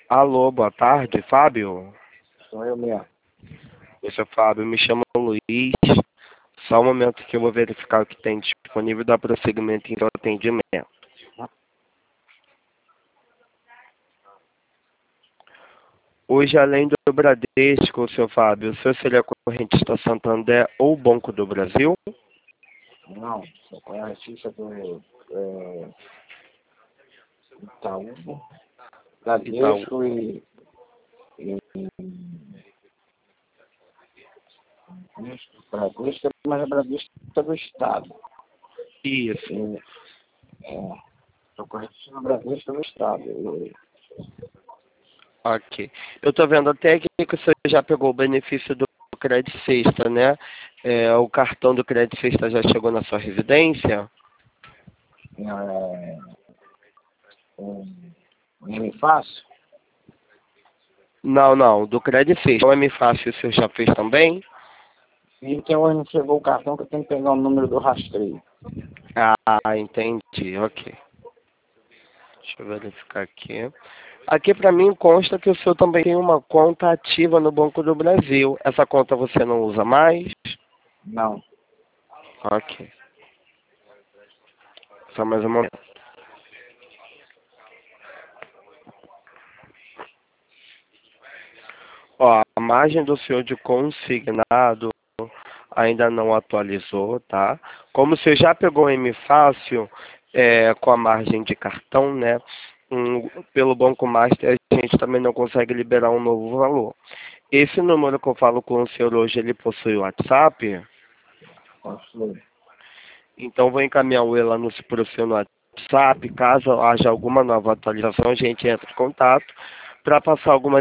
Alô, boa tarde, Fábio. Sou eu mesmo. Oi, seu Fábio, me chamo Luiz. Só um momento que eu vou verificar o que tem disponível e dar prosseguimento em seu atendimento. Hoje, além do Bradesco, seu Fábio, o senhor seria correntista Santander ou Banco do Brasil? Não, sou correntista do Itaú, Itaú. Bradesco e Bradesco, mas é Bradesco do Estado. Isso. Sou correntista do Bradesco do Estado. Ok. Eu estou vendo até aqui que o senhor já pegou o benefício do Crédito Sexta, né? O cartão do Crédito Sexta já chegou na sua residência? Nem fácil? Não. Do Crédito Sexta. O M Fácil o senhor já fez também? E que hoje não chegou o cartão que eu tenho que pegar o número do rastreio. Ah, entendi. Ok. Deixa eu verificar aqui. Aqui para mim consta que o senhor também tem uma conta ativa no Banco do Brasil. Essa conta você não usa mais? Não. Ok. Só mais um momento. Ó, a margem do senhor de consignado ainda não atualizou, tá? Como o senhor já pegou o M Fácil com a margem de cartão, né? Pelo Banco Master a gente também não consegue liberar um novo valor. Esse número que eu falo com o senhor hoje, ele possui o WhatsApp? Posso. Então vou encaminhar o Elano para o seu no WhatsApp. Caso haja alguma nova atualização, a gente entra em contato para passar alguma